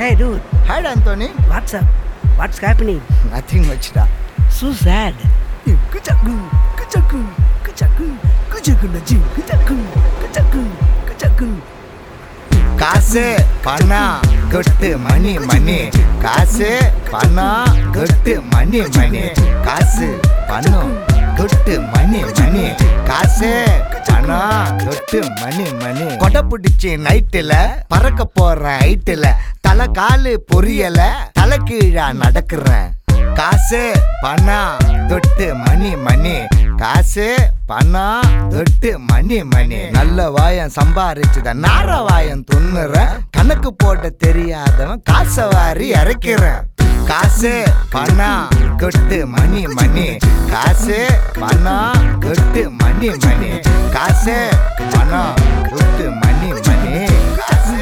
Hey dude, Hi Anthony. what's up? What's happening? Nothing much da. So sad. Kuchaku, kuchaku, kuchaku, kuchaku na ji, kuchaku, kuchaku, kuchaku. காசு பணம் கொட்டு மணி மணி காசு பணம் கொட்டு மணி மணி காசு பணம் கொட்டு மணி மணி காசு பணம் கொட்டு மணி மணி கொடை பிடிச்சி நைட்டுல பறக்க போற ஹைட்டுல தலை காலு பொரியல தலை கீழா நடக்கிறேன் காசு பணம் தொட்டு மணி மணி காசு பணம் தொட்டு மணி மணி நல்ல வாயம் சம்பாரிச்சுத நார வாயம் துண்ணுற கணக்கு போட தெரியாதவன் காசை வாரி இறக்கிறேன் காசு பணம் கொட்டு மணி மணி காசு பணம் கொட்டு மணி மணி காசு பணம் கொட்டு மணி மணி காசு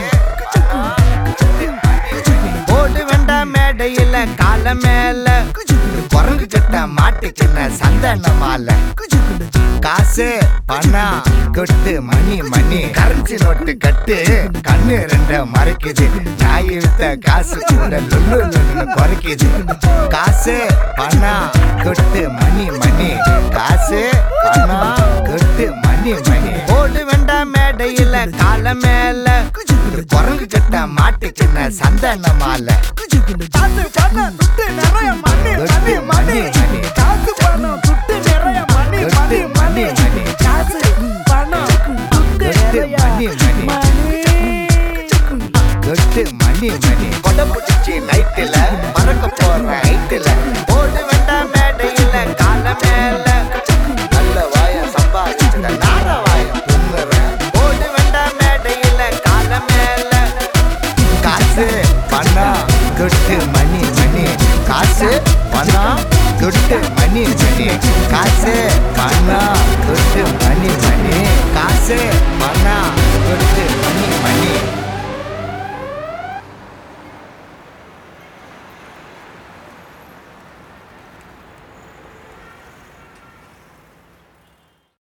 ஓடு வேண்டாம் மேடையில கால மேல குரங்கு கிட்ட மாட்டுக்கின சந்தன மாலை காசு பணம் கொட்டு மணி மணி கரன்சி நோட்டு கட்டு கண்ணு ரெண்ட மறைக்குது நாய் வித்த காசு கூட லுன்னு குறைக்குது காசு பணம் கொட்டு மணி மணி காசு பணம் கொட்டு மணி மணி ஓடு வேண்டாம் மேடையில கால மேல குரங்கு கிட்ட மாட்டுக்கின சந்தன மாலை காசு பணம் துட்டு நிறைய மணி மணி மணி காசு பணம் துட்டு நிறைய மணி மணி மணி காசு பணம் துட்டு நிறைய மணி கொட்டு மணி மணி கொடை பிடிச்சி நைட்டுல பறக்க போற ஹைட்டுல ஓடு வேண்டாம் மேடையில கால மேல நல்ல வாயம் சம்பாதிச்சுட நார வாயம் துண்ணுறேன் ஓடு வேண்டாம் மேடையில கால மேல காசு பணம் கொட்டு மணி மணி காசு பணம் கொட்டு மணி மணி காசு பணம் கொட்டு மணி மணி காசு